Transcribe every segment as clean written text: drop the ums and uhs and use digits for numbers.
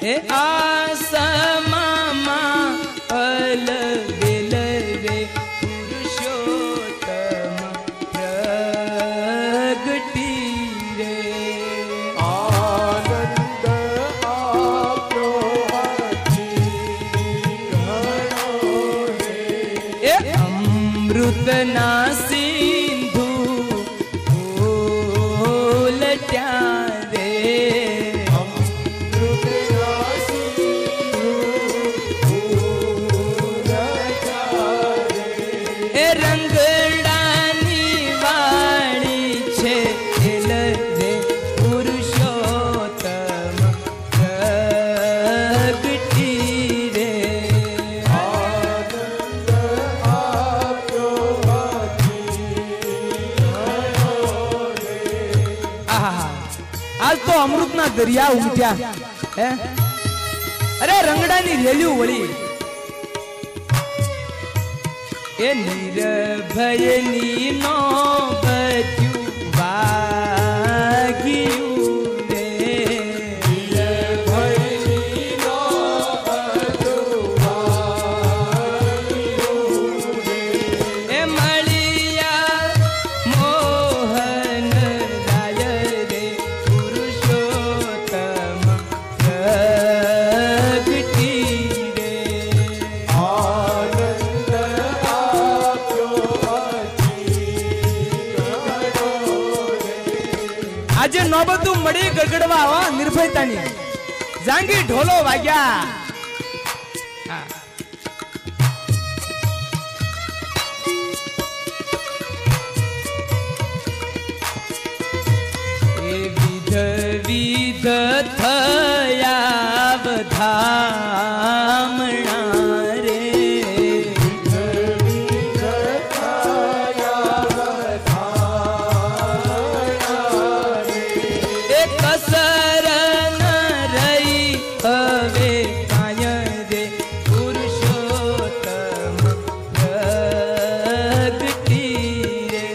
ए आसमामा अलगे लगे पुरुषोत्तम प्रगटी रे आनंद आप्यो हची घणो रे ए अमृत ना सिंधु उलट्या रे ए रंगडानी वाणी छे रे पुरुषोत्तम प्रगटी रे आनंद आप्यो हची घणो रे आहा आज तो अमृत ना दरिया उमट्या हे अरे रंगडानी रेल्यू वળી ए निर्भय नी नो बच्चू वाग्यू रे निर्भयनी नो बच्चू वाग्यू रे ए मळिया मोहन राय रे पुरुषोत्तम प्रगटी रे आनंद आप्यो हची घणो रे આજે નોબતું મળી ગગડવા આવા નિર્ભયતાની જાંગી ઢોલો વાગ્યા એ વિધ વિધ થયા વધામણા રે એ કસર ન રહી હવે કાય રે પુરુષોત્તમ પ્રગટી રે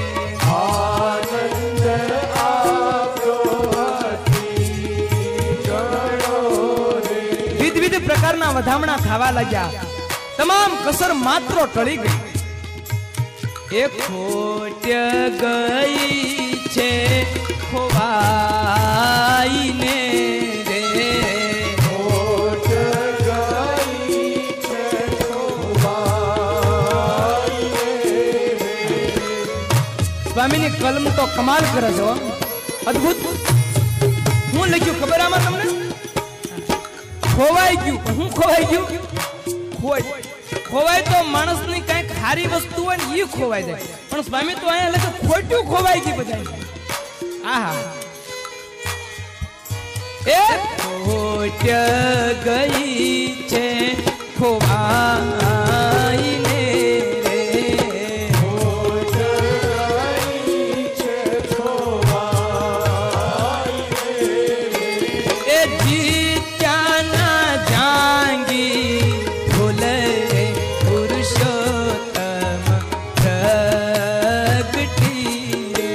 आनंद आप्यो हची घणो रे વિધ વિધ પ્રકારના વધામણા ખાવા લાગ્યા તમામ કસર માત્ર ટળી ગઈ એ ખોટ ગઈ છે ખોવાઈને રે खोट गई छे खोवाईने रे સ્વામીની કલમ તો કમાલ કરે છે હો. અદ્ભુત હું લખ્યું ખબર આમાં તમને ખોવાઈ ગયું પણ હું ખોવાઈ ગયું ખોવાય તો માણસની કઈ ખારી વસ્તુ હોય ને એ ખોવાઈ જાય પણ સ્વામી તો અહીંયા લખે ખોટ્યું ખોવાઈ ગયું બધા આહા એ ખોટ ગઈ છે ખોવાઈને રે खोट गई छे खोवाईने रे ए जीत्याना जांगी भूल रे पुरुषोत्तम प्रगटी रे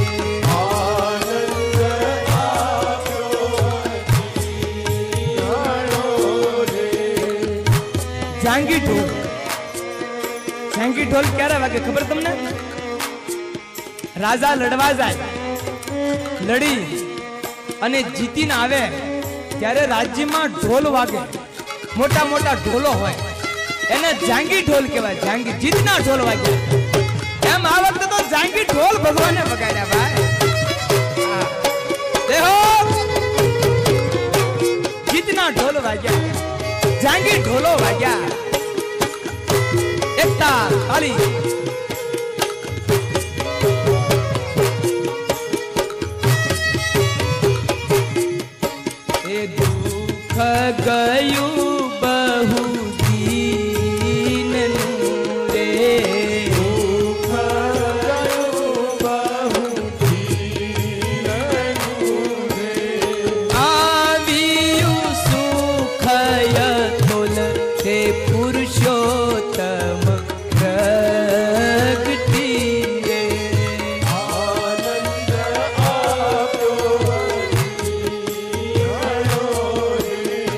आनंद आप्यो हची घणो रे जांगी ढोल क्यारे वागे खबर तमने राजा लड़वा जाए लड़ी અને જીતીને આવે ત્યારે રાજ્યમાં ઢોલ વાગે મોટા મોટા ઢોલો હોય એને જાંગી ઢોલ કહેવાય જાંગી જીતના ઢોલ વાગે એમ આ વખતે તો જાંગી ઢોલ ભગવાને વગાડ્યા ભાઈ દેહો જીતના ઢોલ વાગ્યા જાંગી ઢોલો વાગ્યા એકતા તાળી એ દુઃખ ગયું બહુ દીનનું રે दुख गयो बहु दीननु रे આવ્યું સુખય ઢોલ તે પુરુષોત્તમ પ્રગટી રે आनंद आप्यो हची घणो रे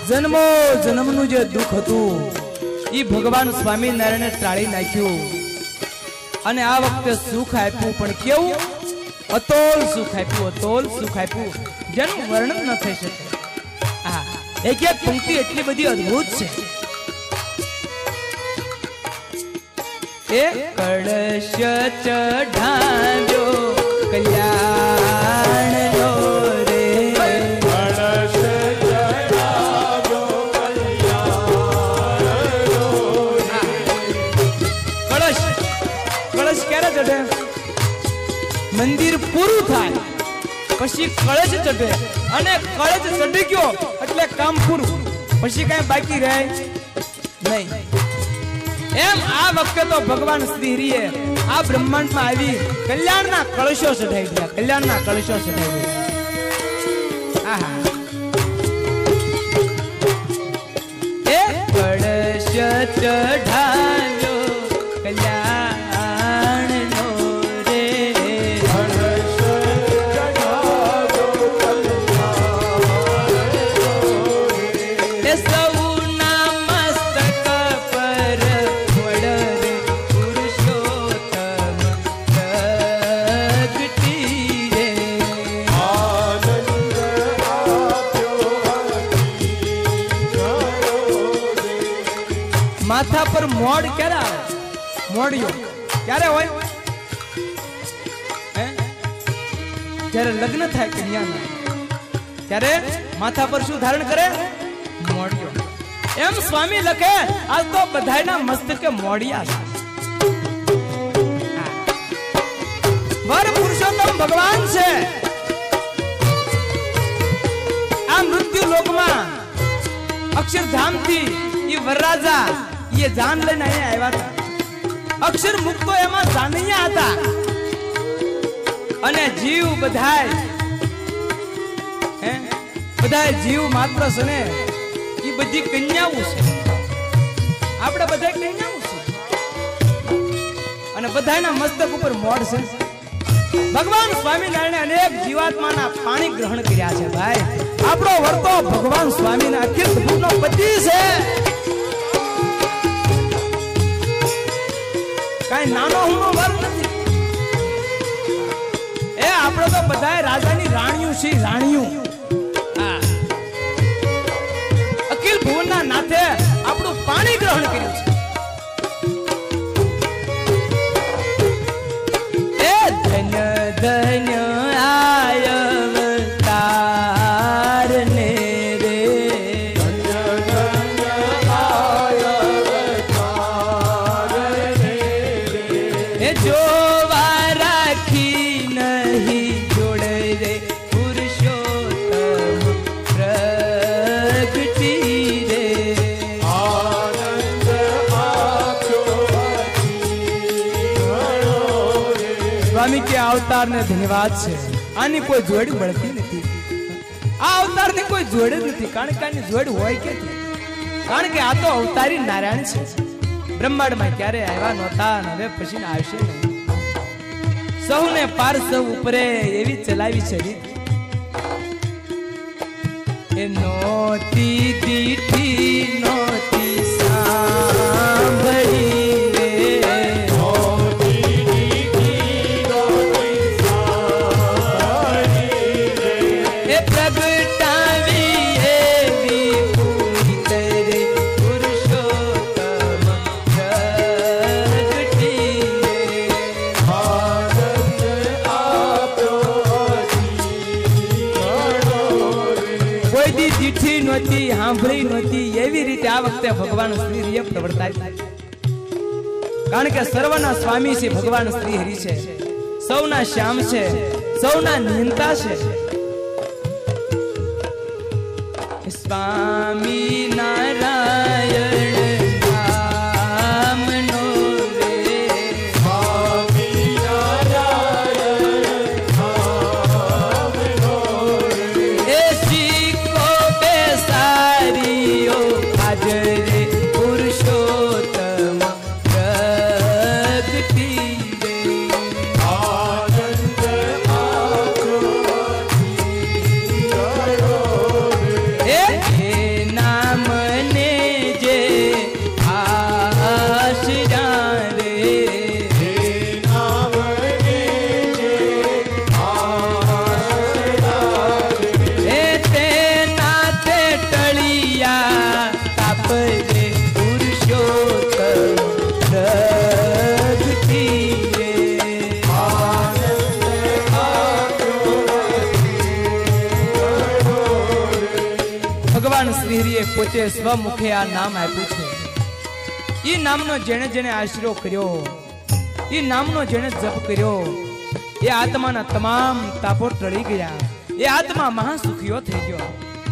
જન્મો જન્મનું જે દુઃખ હતું એ ભગવાન સ્વામિનારાયણે ટાળી નાખ્યું અને આ વખતે સુખ આપ્યું, પણ કેવું અતોલ સુખ આપ્યું, અતોલ સુખ આપ્યું જેનું વર્ણન ન થઈ શકે. હા, એક એક પંક્તિ એટલી બધી અદ્ભુત છે. એ કળશ ચઢાવ્યો કલ્યાણનો રે, કળશ ચઢાવ્યો કલ્યાણનો રે. કળશ કળશ ક્યારે ચઢે? મંદિર પૂરું થાય પછી કળશ ચઢે, અને કળશ ચઢી ગયો એટલે કામ પૂરું, પછી કઈ બાકી રહે નહીં. એમ આ વખતે તો ભગવાન શ્રી હરિએ આ બ્રહ્માંડમાં આવી કલ્યાણના કળશો ચઢાવી દીધા, કલ્યાણના કળશો ચઢાવી દીધા. આહા, એ કળશ ચઢાવ્યો કલ્યાણનો રે, કળશ ચઢાવ્યો કલ્યાણનો રે. એ સૌના મસ્તક પર વડ રે પુરુષોત્તમ પ્રગટી રે. આનંદ આપ્યો અતિશયો રે. માથા પર મોડ ક્યારે આવે? મોડિયો ક્યારે હોય? હે? જ્યારે લગ્ન થાય કન્યાના ત્યારે માથા પર શું ધારણ કરે? મોડિયો. એમ સ્વામી લખે આ તો બધાયના મસ્તકે મોડિયા છે. વર પુરુષોત્તમ ભગવાન છે. આ મૃત્યુ લોકમાં અક્ષરધામ થી એ વરરાજા એ જાન લઈને અહીંયા આવ્યા હતા. અક્ષર મુક્તો એમાં જાનૈયા હતા, અને જીવ બધાય જીવ માત્ર છે ને એ બધી કન્યાઓ છે. આપણે બધા કન્યાઓ છે, અને બધાના મસ્તક ઉપર મોઢ છે. ભગવાન સ્વામિનારાયણે અનેક જીવાત્માના પાણી ગ્રહણ કર્યા છે. ભાઈ, આપણો વર્તો ભગવાન સ્વામીના અખિલ ભૂતનો પતિ છે. કઈ નાનો હુનો વર નથી. એ આપણે તો બધાય રાજાની રાણીઓ છે, રાણીઓ. હા, અખિલ ભુવનના નાથે આપણું પાણી ગ્રહણ કર્યું છે. એ ધન્ય ધન્ય આયવતાર ને રે, ધન્ય ધન્ય આયવતાર ને રે. એ જોવા રાખી નહીં જોડે રે પુરુષોત્તમ પ્રગટી રે. આનંદ આપ્યો અતિશયો રે. સ્વામી કે અવતાર ને ધન્યવાદ છે. આની કોઈ જોડ મળતી નથી. આ અવતાર ની કોઈ જોડ જ નથી. કારણ કે આની જોડ હોય કે કારણ કે આ તો અવતારી નારાયણ છે. બ્રહ્માંડમાં ક્યારે આવ્યા નહોતા, અને હવે પછી આવશે નહીં. સૌને પાર સૌ ઉપરે એવી ચલાવી છે રીત. એ નોતી દીઠી નોતી સાંભળી રે, નોતી દીઠી નોતી સાંભળી રે. એ પ્રગટાવી એવી પૂરિત રે પુરુષોત્તમ પ્રગટી રે. આનંદ આપ્યો અતિશયો રે. કોઈ દી દીઠી નહોતી, સાંભળી નહોતી, એવી રીતે આ વખતે ભગવાન શ્રી હરિએ પ્રવર્તાય. કારણ કે સર્વના સ્વામી છે ભગવાન શ્રી હરિ છે, સૌના શ્યામ છે, સૌના નિયંતા છે. સ્વામી નારાયણ નામનો રે, સ્વામિનારાયણ નામનો રે. એ શીખો બેસારીઓ હાજરે પુરુષોત્તમ પ્રગટી રે. આનંદ આપ્યો અતિશયો રે. એ ના ભગવાન શ્રી હરિએ પોતે સ્વમુખે આ નામ આપ્યું છે. ઈ નામનો જેણે જેણે આશરો કર્યો, ઈ નામનો જેણે જપ કર્યો, એ આત્માના તમામ તાપો ટળી ગયા. એ આત્મા મહાસુખીઓ થઈ ગયો.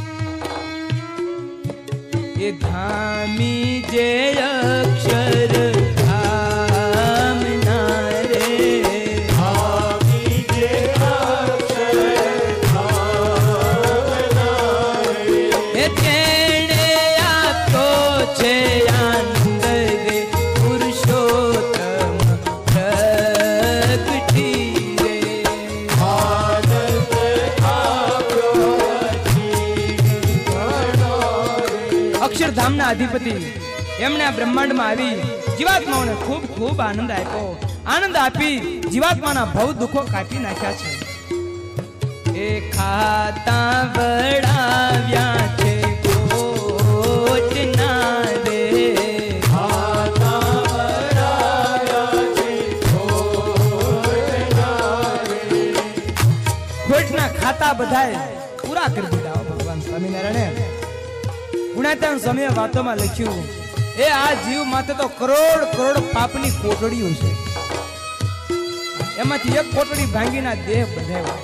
એ ધામી જે અક્ષર ધામ ના રે, ધામી જે અક્ષર ધામ ના રે, એ તેણે આપ્યો છે આનંદ રે પુરુષોત્તમ પ્રગટી રે. આનંદ આપ્યો અક્ષરધામના અધિપતિ એમણે આ બ્રહ્માંડમાં આવી જીવાત્માઓને ખૂબ ખૂબ આનંદ આપ્યો. આનંદ આપી જીવાત્માના ભવ દુઃખો કાપી નાખ્યા છે. એ ખાતા વડાવ્યા છે કોટના રે, ખાતા વડાવ્યા છે ખોટના રે, ખોટના ખાતા બધાએ પૂરા કરી દીધા. ભગવાન સ્વામિનારાયણે ગુણાત્યાન સ્વામીએ વાતોમાં લખ્યું, એ આ જીવ માથે તો કરોડ કરોડ પાપની કોટડીઓ છે. એમાંથી એક કોટડી ભાંગીના દેહ બંધાયો.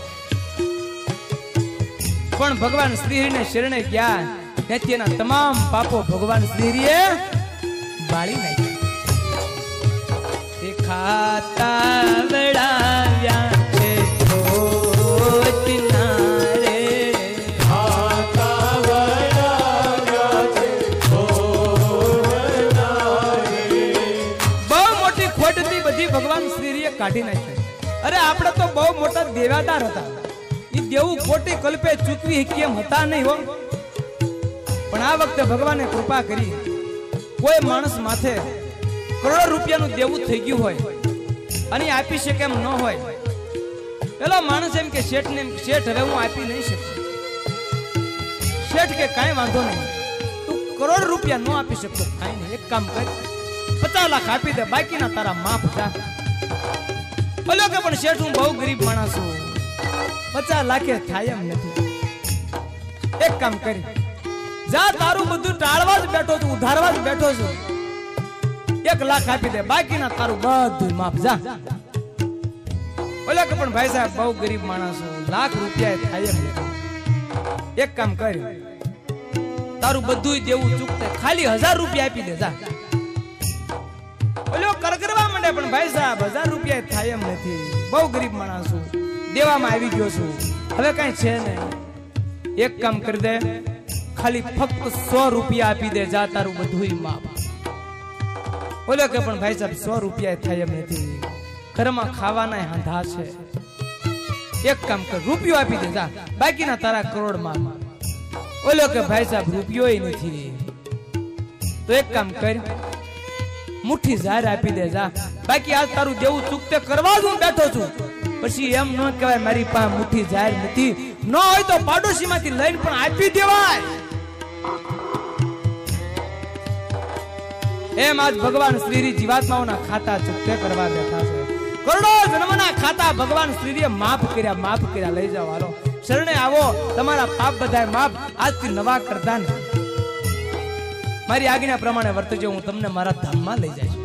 પણ ભગવાન શ્રીહરિને શરણે ગયા ત્યાંથી એના તમામ પાપો ભગવાન શ્રીહરિએ બાળી નાખ્યા. એ ખાતા વડાવ્યા છે ખોટના રે, ખાતા વડાવ્યા છે ખોટના રે, બહુ મોટી ખોટ હતી બધી ભગવાન શ્રીહરિએ કાઢી નાખી. અરે આપણે તો બહુ મોટા દેવાદાર હતા. ઈ દેવું ખોટી કલ્પે ચૂકવી કેમ હતા નહીં હો. પણ આ વખતે ભગવાને કૃપા કરી. કોઈ માણસ માથે કરોડ રૂપિયાનું દેવું થઈ ગયું હોય અને આપી શકે એમ ન હોય, પેલો માણસ એમ કે શેઠ ને, શેઠ હવે હું આપી નહીં શકું. શેઠ કે કાંઈ વાંધો નહીં, તું કરોડ રૂપિયા ન આપી શકતો કાંઈ નહીં, એક કામ કર 50 લાખ આપી દે, બાકીના તારા માફ જા. બોલો કે પણ શેઠ હું બહુ ગરીબ માણસ છું, 50 લાખે થાય એમ નથી. એક કામ કરી જા, તારું બધું ટાળવા જ બેઠો છું, ઉધારવા જ બેઠો છું, 1 લાખ આપી દે, બાકીના તારું બધું માફ જા. બોલો કે પણ ભાઈ સાહેબ બહુ ગરીબ માણસ છું, લાખ રૂપિયા થાય એમ નથી. એક કામ કર, તારું બધું દેવું ચૂકતે ખાલી 1000 રૂપિયા આપી દે જા. બોલો કરકરવા માંડે, પણ ભાઈ સાહેબ 1000 રૂપિયા થાય એમ નથી, બહુ ગરીબ માણસ છું, દેવામાં આવી ગયો છું, હવે કઈ છે નહીં. એક કામ કરી દે, ખાલી ફક્ત 100 રૂપિયા આપી દે જા, તારું બધું માપ. બોલો કે પણ ભાઈ સાહેબ 100 રૂપિયા થાય એમ નથી, ઘરમાં ખાવાના હાંધા છે. એક કામ કર, રૂપિયો આપી દે જા, બાકીના તારા કરોડ માં. બોલો કે ભાઈ સાહેબ રૂપિયો નથી, તો એક કામ કર, મુઠ્ઠી ઝાર આપી દે જા, બાકી આજ તારું દેવું ચૂકતે કરવા જ હું બેઠો છું. પછી એમ ન કહેવાય મારી પાસે મુઠ્ઠી ઝાર નથી, ન હોય તો પાડોશીમાંથી લઈને પણ આપી દેવાય. એમ આજ ભગવાન શ્રીહરિ જીવાત્માઓના ખાતા ચૂકતે કરવા બેઠા છે. કરોડો જન્મના ખાતા ભગવાન શ્રીહરિએ માફ કર્યા. લઈ જાઓ, હાલો શરણે આવો, તમારા પાપ બધા માફ, આજથી નવા કરતા નહીં. મારી આજ્ઞા પ્રમાણે વર્તજો, હું તમને મારા ધામમાં લઈ જઈશ.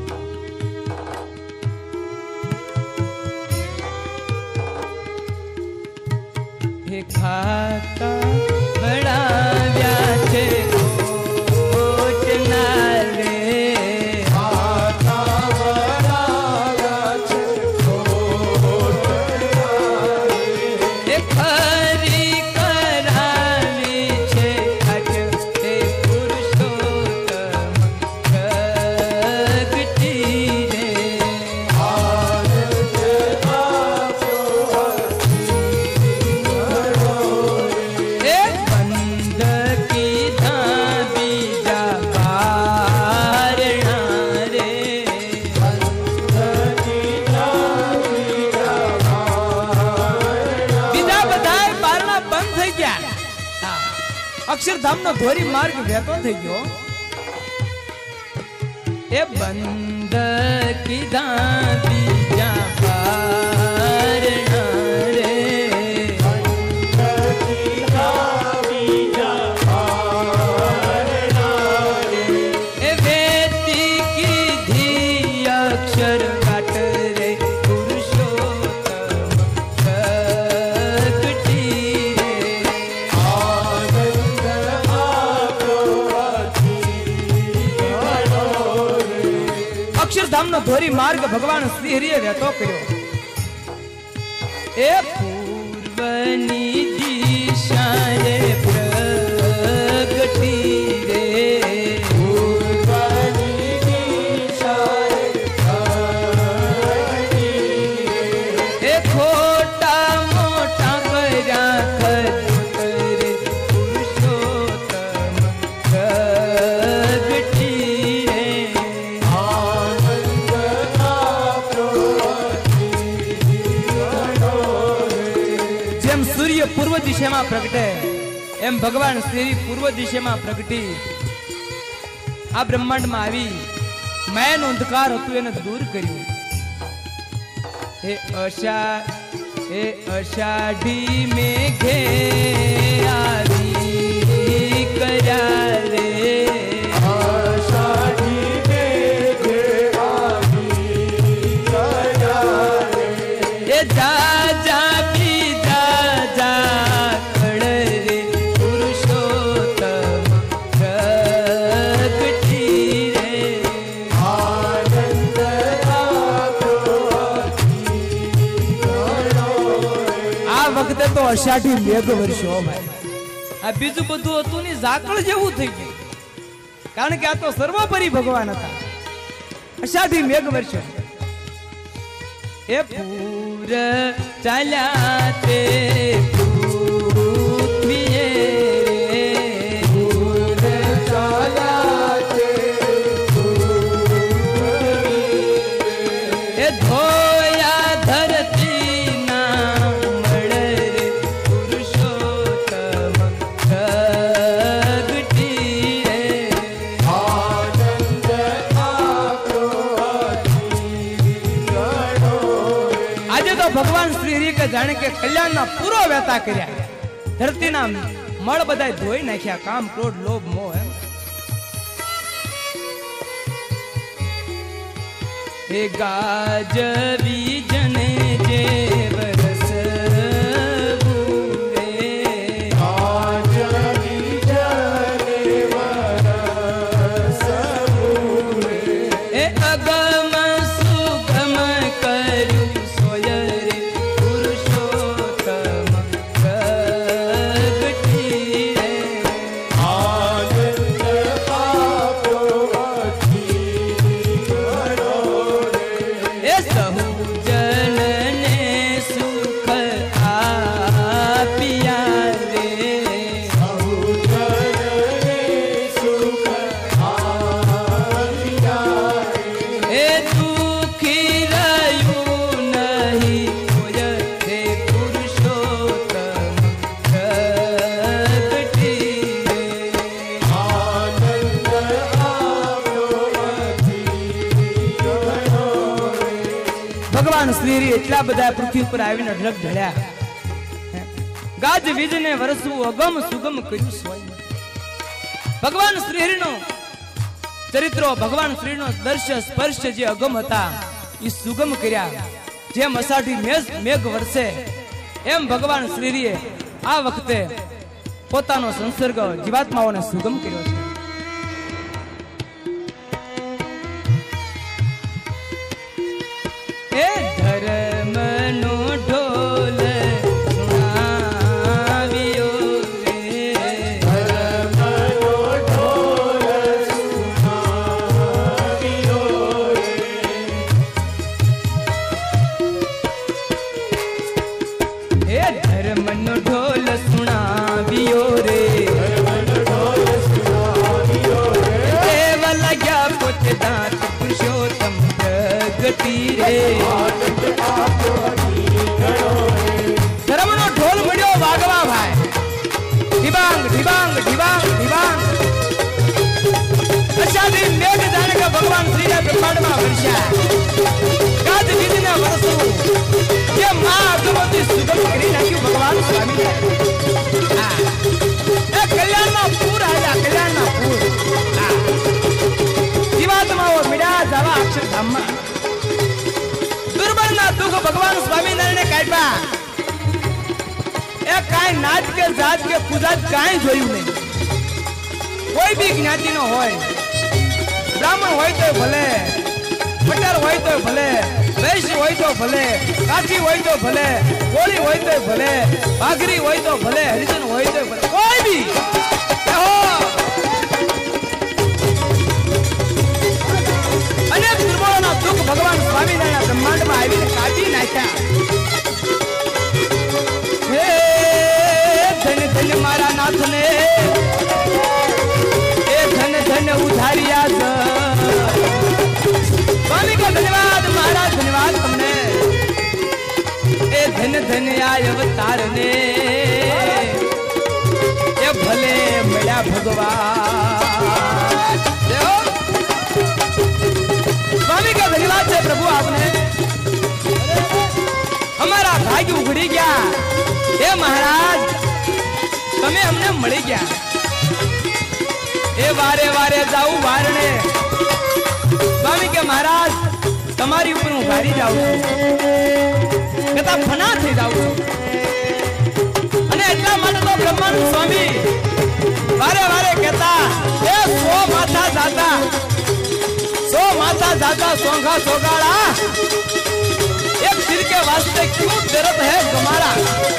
હે ખાતા વડાવ્યા છે ખોટના રે, ખાતા વડાવ્યા છે ખોટના રે, એ ખરી કરાવી છે ખટ હે પુરુષોત્તમ પ્રગટી રે. આનંદ આપ્યો એ બંધ કીધા બીજા કારણા રે, બીજા બધા બારણા બંધ થઈ ગયા. અક્ષરધામનો ધોરી માર્ગ વહેતો થઈ ગયો. એ બંધ કીધા બીજા કારણા રે, બીજા अक्षरधाम नो धोरी मार्ग भगवान श्री हरिए वेतो कर्यो ए पूर्वनी दिशाए प्रगति रे पूर्वनी दिशाए प्रगति रे ए खोटा मोटा कर्या करे पुरुषोत्तम प्रगति रे आनंद जेम सूर्य पूर्व दिशा में प्रगटे एम भगवान श्री पूर्व दिशा में प्रगटी आ ब्रह्मांड में आवी मैं अंधकार हतु एने दूर कर्યું हे अषाढ़ी मेघे आवी कर्या रे आषाढ़ी मेघे आवी कर्या रे ए जा जा की जा जा कड़ रे पुरुषोत्तम प्रगटी रे आनंद आ वखते तो अषाढ़ी मेघ वर्षो भाई आ बीजू बधु हतुं ने झाकळ जेवुं થઈ ગયું કારણ કે આ તો સર્વોપરી ભગવાન હતા અષાઢી મેઘ વર્ષો એ પૂર ચાલ્યા તે પૃથ્વીએ રે पूर चाला ते ए धोया धरती ना मळ रे पुरुषोत्तम प्रगटी रे आनंद आज तो भगवान श्री हरि के जाने के कल्याण ना पूरो व्यता कर्या धरती ना मळ बधाय धोई नाख्या काम क्रोध लोभ मोह हे गाजवी जने जे बरस बूरे आज विजने वरस पूरे ए अगम सुगम कर्यु सोय रे पुरुषोत्तम प्रगटी रे आनंद ए सहु जन ने सुख आपिया रे ए दुखी रयु नहीं होय रे पुरुषोत्तम प्रगटी रे भगवान श्री हरि એટલા બધા પૃથ્વી ઉપર આવીને ઢળક ઢળ્યા ગાજ વીજને વરસવું અગમ સુગમ કર્યું સોય ભગવાન શ્રી હરિનો ચરિત્રો ભગવાન શ્રીનો દર્શ સ્પર્શ જે અગમ હતા એ સુગમ કર્યા જેમ અષાઢી મેઘ વરસે એમ ભગવાન શ્રી હરિએ આ વખતે પોતાનો સંસર્ગ જીવાત્માઓને સુગમ કર્યો છે એ ધર્મનો ઢોલ સુણાવ્યો રે એ ધર્મનો ઢોલ સુણાવ્યો રે દેવ લાગ્યા પોતે દાંત પુરુષોત્તમ પ્રગટી રે ધર્મનો ઢોલ મળ્યો વાગવા ભાઈ ઢીબાંગ ઢીબાંગ ઢીબાંગ ઢીબાંગ અષાઢી મેઘ જાણે કે ભગવાન શ્રીના બ્રહ્માંડમાં વરસ્યા ગાજ વીજને વરસવું જે માં અગમથી સુગમ કરી નાખ્યું ભગવાન સ્વામી એ કલ્યાણમાં પૂર આવ્યા કલ્યાણના પૂર જીવાત્માઓ મિડા જવા અક્ષરધામમાં દુર્બળના દુઃખ ભગવાન સ્વામિનારાયણે કાઢ્યા એ કાંઈ નાચ કે જાત કે પૂજા કાંઈ જોયું નહીં કોઈ બી જ્ઞાતિનો હોય બ્રાહ્મણ હોય તો ભલે પટેલ હોય તો ભલે, વૈશ્ય હોય તો ભલે, કાઠી હોય તો ભલે, કોળી હોય તો ભલે, વાઘરી હોય તો ભલે, હરિજન હોય તો ભલે, કોઈ બી અનેક દુર્બળોના દુઃખ ભગવાન સ્વામિનારાયણ બ્રહ્માંડમાં આવીને કાઢી નાખ્યા. હે ધન ધન મારા નાથને, એ ધન ધન ઉધાર્યા. સ્વામી કો ધન્યવાદ મહારાજ, ધન્યવાદ તમને. એ ધન ધન આ અવતારને, એ ભલે મળ્યા ભગવાન. સ્વામી કા ધન્યવાદ છે પ્રભુ આપને. અમારા ભાગ્ય ઉઘડી ગયા. એ મહારાજ તમે અમને મળી ગયા. એ વારે વારે જાઉં વારણે. સ્વામી કે મહારાજ તમારી ઉપર હું ભારી જાઉં છું, કથા ફના થઈ જાઉં છું. અને એટલા માટે તો બ્રહ્માનંદ સ્વામી વારે વારે કહેતા, એ 100 માથા જાતા, 100 માથા જાતા સોંઘા સોગાડા, એક सिर के वास्ते क्यों दर्द है गमाड़ा.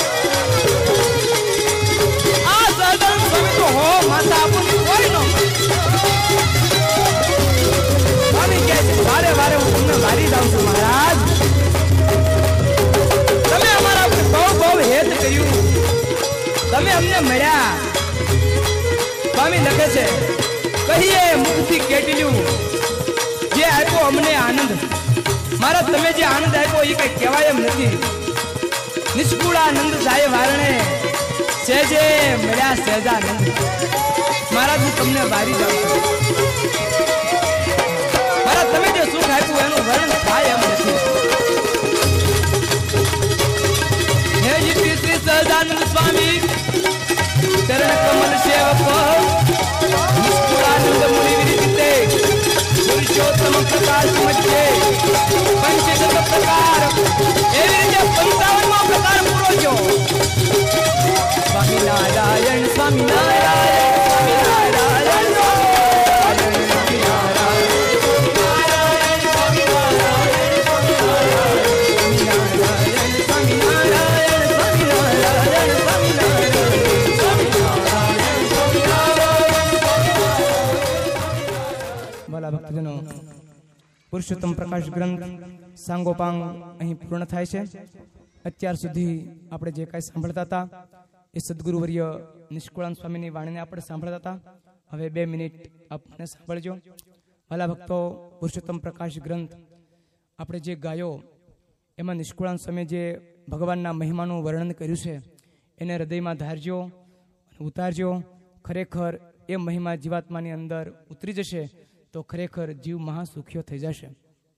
આ સહજાનંદ સ્વામી તો હો માથા આપણને કોઈ ન સ્વામી કહે છે વારે વારે હું તમને મારી જાઉં છું મહારાજ. તમે અમારા બહુ બહુ હેત કર્યું, તમે અમને મળ્યા. સ્વામી લખે છે કહીએ મુખથી કેટલ્યું જે આપ્યો અમને આનંદ. મારા તમે જે આનંદ આપ્યો એ કઈ કહેવાય એમ નથી. નિષ્કુળાનંદ જાય વારણે, સહેજે મળ્યા સહેજાનંદ. મહારાજ હું તમને વારી જાઉં છું. મારા તમે જે સુખ આપ્યું એનું વર્ણન થાય એમ નથી. હે શ્રી શ્રી સહજાનંદ સ્વામી ચરણ કમલ સેવક નિષ્કુળાનંદ મુનિ વિરચિતે પુરુષોત્તમ પ્રકાશ મધ્ય પંચશત પ્રકાર એવી રીતે 55મો પ્રકાર પૂરો થયો. સ્વામિનારાયણ સ્વામિનારાયણ સ્વામિનારાયણ ભક્તજનો પુરુષોત્તમ પ્રકાશ ગ્રંથ સાંગોપાંગ અહીં પૂર્ણ થાય છે. અત્યાર સુધી આપણે જે કાંઈ સાંભળતા હતા એ સદગુરુવર્ય નિષ્કુળાનંદ સ્વામીની વાણીને આપણે સાંભળતા હતા. હવે 2 મિનિટ આપણે સાંભળજો. વાલા ભક્તો, પુરુષોત્તમ પ્રકાશ ગ્રંથ આપણે જે ગાયો એમાં નિષ્કુળાનંદ સ્વામીએ જે ભગવાનના મહિમાનું વર્ણન કર્યું છે એને હૃદયમાં ધારજો અને ઉતારજો. ખરેખર એ મહિમા જીવાત્માની અંદર ઉતરી જશે તો ખરેખર જીવ મહાસુખ્યો થઈ જશે.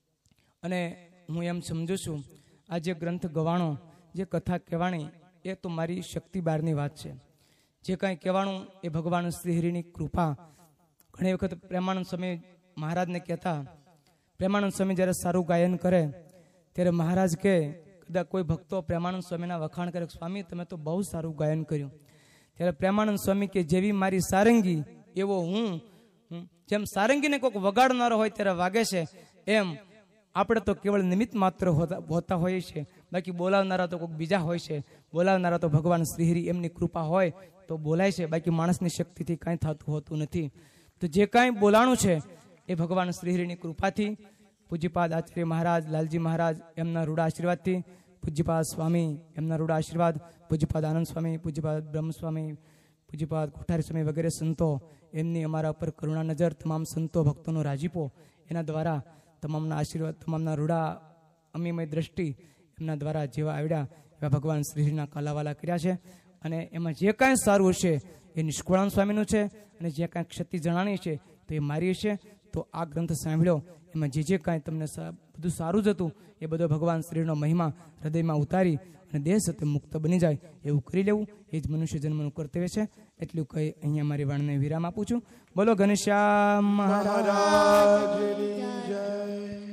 અને હું એમ સમજુ છું આ જે ગ્રંથ ગવાણો, જે કથા કહેવાણી એ તો મારી શક્તિ બહારની વાત છે. જે કાંઈ કહેવાનું એ ભગવાન શ્રી હરિની કૃપા. ઘણી વખત પ્રેમાનંદ સ્વામી મહારાજને કહેતા, પ્રેમાનંદ સ્વામી જ્યારે સારું ગાયન કરે ત્યારે મહારાજ કહે, કદાચ કોઈ ભક્તો પ્રેમાનંદ સ્વામીના વખાણ કરે, સ્વામી તમે તો બહુ સારું ગાયન કર્યું. ત્યારે પ્રેમાનંદ સ્વામી કે જેવી મારી સારંગી એવો હું. જેમ સારંગીને કોઈક વગાડનારો હોય ત્યારે વાગે છે, એમ આપણે તો કેવળ નિમિત્ત માત્ર હોતા હોઈએ છીએ. બાકી બોલાવનારા તો કોઈક બીજા હોય છે. બોલાવનારા તો ભગવાન શ્રીહરિ એમની કૃપા હોય તો બોલાય છે. બાકી માણસની શક્તિથી કાંઈ થતું હોતું નથી. તો જે કાંઈ બોલાણું છે એ ભગવાન શ્રીહરિની કૃપાથી, પૂજ્યપાદ આચાર્ય મહારાજ, લાલજી મહારાજ એમના રૂડા આશીર્વાદથી, પૂજ્યપાદ સ્વામી એમના રૂડા આશીર્વાદ, પૂજ્યપાદ આનંદ સ્વામી, પૂજ્યપાદ બ્રહ્મ સ્વામી, પૂજ્યપાદ કોઠારી સ્વામી વગેરે સંતો એમની અમારા ઉપર કરુણા નજર, તમામ સંતો ભક્તોનો રાજીપો, એના દ્વારા તમામના આશીર્વાદ, તમામના રૂડા અમીમય દ્રષ્ટિ એમના દ્વારા જેવા આવડ્યા એવા ભગવાન શ્રીના કાલાવાલા કર્યા છે. અને એમાં જે કાંઈ સારું હશે એ નિષ્કુળાનંદ સ્વામીનું છે, અને જે કાંઈ ક્ષતિ જણાણી છે તો એ મારી હશે. તો આ ગ્રંથ સાંભળ્યો એમાં જે કાંઈ તમને બધું સારું જ હતું એ બધો ભગવાન શ્રીનો મહિમા હૃદયમાં ઉતારી અને દેહ સત્ય મુક્ત બની જાય એવું કરી લેવું એ જ મનુષ્ય જન્મનું કર્તવ્ય છે. એટલું કહી અહીંયા મારી વાણીને વિરામ આપું છું. બોલો ઘનશ્યામ મહારાજ.